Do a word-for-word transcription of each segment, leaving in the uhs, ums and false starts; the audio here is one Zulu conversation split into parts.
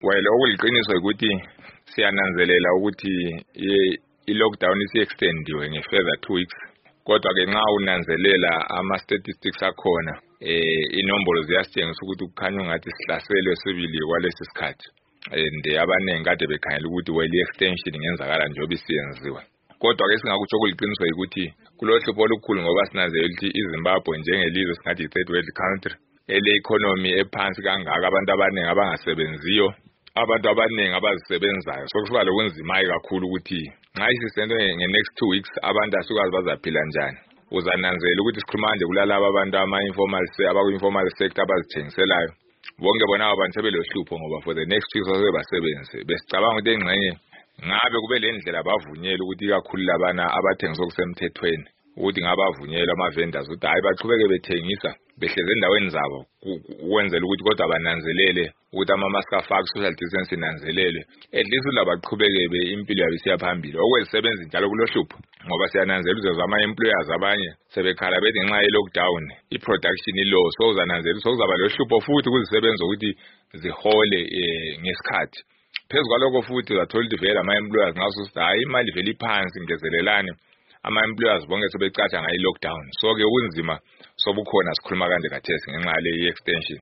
Well, okuliqiniso ukuthi siyananzelela ukuthi i-lockdown isi-extendiwe nge-further two weeks. Kodwa ke nxa unanzelela ama-statistics akhona, eh inombolo ziyasitshengisa ukuthi kukhanya ngathi sihlaselwe sibili kwalesi sikhathi. And abanengi kade bekhangela ukuthi well i-extension ngenzakala njengoba isiyenziwe. Kodwa ke singakutsho okuliqiniso ukuthi kulohlupho olukhulu ngoba sinanzelela ukuthi iZimbabwe njengelizwe singathi i-third world country ele-economy ephansi kangaka, abantu abaningi abangasebenziyo, abantu abaningi abazisebenzayo. So kusuka lokunzima kakhulu ukuthi nxa isisento nge-next two weeks abantu asukwazi bazaphila njani. Uzananzela ukuthi sikhuluma nje kulalabo abantu ama-informal abaku-informal sector abazithengiselayo. Bonke bona abantu sebelohlupho ngoba for the next week soze basebenze. Besicabanga ukuthi engxenye ngabe kube le ndlela bavunyela ukuthi kakhulu labana abathengisa okusemthethweni ukuthi ngabavunyelwa ama-vendors ukuthi hayi baqhubeke bethengisa behleze endaweni zabo ukwenzela ukuthi kodwa bananzelele ukuthi ama-mask afakwe, social distance inanzelele, at least ulaba baqhubeke impilo yabo isiya phambili. Okwezisebenzi njalo kulohlupho ngoba siyananzela uzezwa ama-employers abanye sebekhala bethi ngenxa ye-lockdown i-production low, so uzananzela sokuzaba lohlupho futhi kuzisebenza ukuthi zihole ngesikhathi. Phezu kwalokho futhi uzathola ukuthi vele ama-employers ngaso sithi hayi imali vele iphansi ngezelelane, ama-employers bonke sebecatsha ngayo i-lockdown. So ke kunzima sobukhona sikhuluma kanje kathesi ngenxa yale i-extension.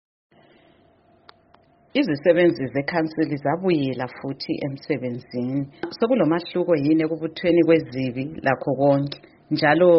Izisebenzi zekhansili zabuyela futhi emsebenzini. Sokulomahluko yini ekubuthweni kwezibi lakho konke njalo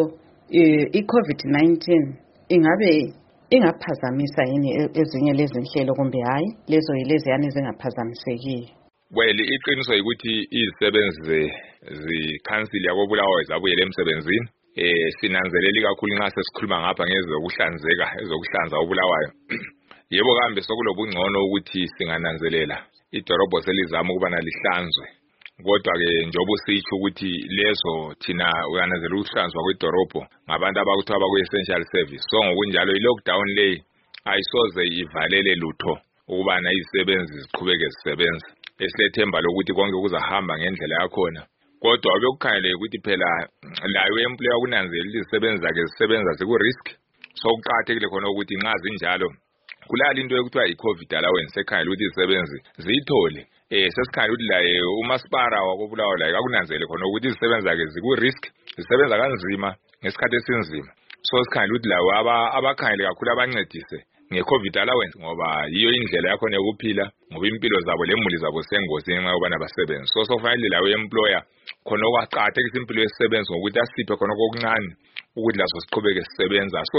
i-COVID nineteen ingabe ingaphazamisa yini ezinye lezi nhlelo kumbe hayi lezo yileziyana ezingaphazamisekile? Well, iqiniso ukuthi izisebenzi zikhansili yakobulawayo zabuyela emsebenzini. Eh sinanzelela kakhulu nxa sesikhuluma ngapha ngezokuhlanzeka, ezokuhlanza obulawayo. Yebo kambe sokulobungcono ukuthi singananzelela idorobho selizama ukuba nalihlanzwe. Kodwa ke njengoba usitsho ukuthi lezo thina uyananzelela ukuhlanzwa kwedorobho ngabantu abakuthiwa baku-essential service. So ngokunjalo i-lockdown le ayisoze ivalele lutho ukubana izisebenzi ziqhubeke zisebenza. Esilethemba lokuthi konke kuzahamba ngendlela yakhona. Kodwa obekukhangeleke ukuthi phela layo employer kunanzelela izisebenzi zakhe zisebenza ziku-risk. So kuqakathekile khona ukuthi nxa zinjalo kulala into ekuthiwa i-COVID allowance ekhangela ukuthi izisebenzi ziyithole. Eh sesikhangela ukuthi la umasipara wakobulawayo la akunanzele khona ukuthi izisebenzi zakhe ziku-risk, zisebenza kanzima ngesikhathi esinzima. So sikhangela ukuthi lawo abakhangele kakhulu abancedise nge-COVID allowance ngoba yiyo indlela yakhona yokuphila, ngoba impilo zabo lemuli zabo sengozini ngenxa yobana basebenza. So sofanele lawo employer khona okwaqakathekisa impilo yesisebenzi ngokuthi asiphe khona okuncane ukuthi laso siqhubeke sisebenza. So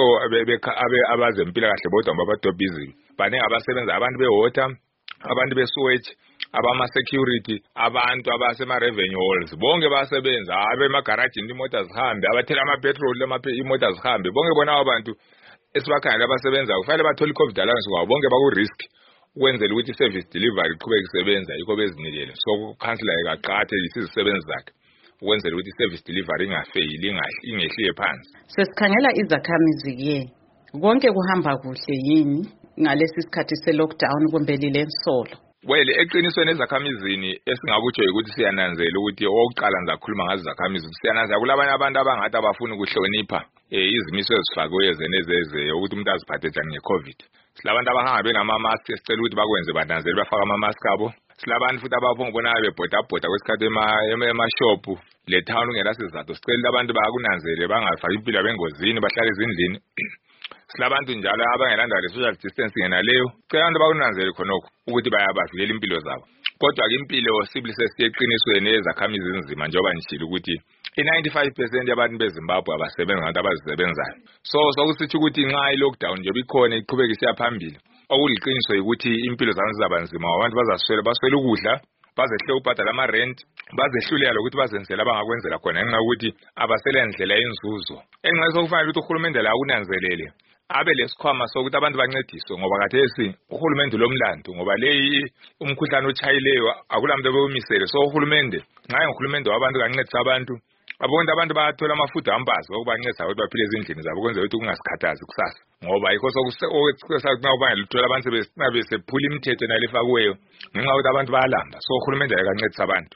abazempila kahle bodwa abadobhizi baningi abasebenza, abantu be-water, abantu be-sewage, abama-security, abantu abasema-revenue halls, bonke basebenza, abemagarajini imoto zihambe, abathela ama-petrol imoto zihambe, bonke bona abantu esibakhangela abasebenza kufanele bathole i-COVID allowance ngoba bonke baku-risk ukwenzela ukuthi i-service delivery iqhubeke isebenza yikho bezinikele. So ukhansila ekaqakathekisa izisebenzi zakhe ukwenzela ukuthi i-service delivery ingafeyili, ingehliye phansi. Sesikhangela izakhamizi-ke konke kuhamba kuhle yini ngalesi sikhathi se-lockdown kumbe lilensolo? Well, eqinisweni ezakhamizini esingakutsho ukuthi siyananzela ukuthi okokuqala ngizakhuluma ngazo izakhamizi. Siyananzela kulabanye abantu abangathi abafuna ukuhlonipha eh izimiso ezifakiwe zenezeze ukuthi umuntu aziphathe njani nge-COVID. Silabantu abahamba benama-mask esicela ukuthi bakwenze bananzele bafaka ama-mask abo. Silabantu futhi abaphongibona bebhodabhoda kwesikhathi ema-shop le town ungela sizathu. Sicela abantu bakunanzele bangafaki impilo abengozini bahlale ezindlini. Silabantu njalo abangelanda le social distance ngenaleyo. Cela abantu bakunanzele khonokho ukuthi bayabavikela impilo zabo. Kodwa ke impilo sibili sesiyeqinisweni ezakhamizi ezinzima njengoba nishilo ukuthi i-ninety-five percent yabantu beZimbabwe abasebenza ngabantu abazisebenzayo. So sokusithi ukuthi nxa i-lockdown nje bikhona iqhubeka isiya phambili. Okuliqiniso ukuthi impilo zabo zizaba nzima, abantu bazaswela baswela ukudla, bazehle ubhadala ama-rent, bazehlulela ukuthi bazenzela abangakwenzela khona ngenxa ukuthi abasele ndlela yenzuzo. Enxa sokufanele ukuthi uhulumende la unanzelele abe lesikhwama sokuthi abantu bancediswe ngoba kathesi uhulumende lomlando ngoba leyi umkhuhlane ochayileyo akulamuntu obemisele. So uhulumende nxa uhulumende wabantu kancedisa abantu abonke abantu bayathola amafuthi ambazi okubancedisa ukuthi baphile ezindlini zabo kwenzela ukuthi kungasikhathazi kusasa ngoba yikho sokusekusakuna ubangela uthola abantu sebesephula imithetho nalefakiweyo ngenxa yokuthi abantu bayalamba. So uhulumende akancedisa abantu.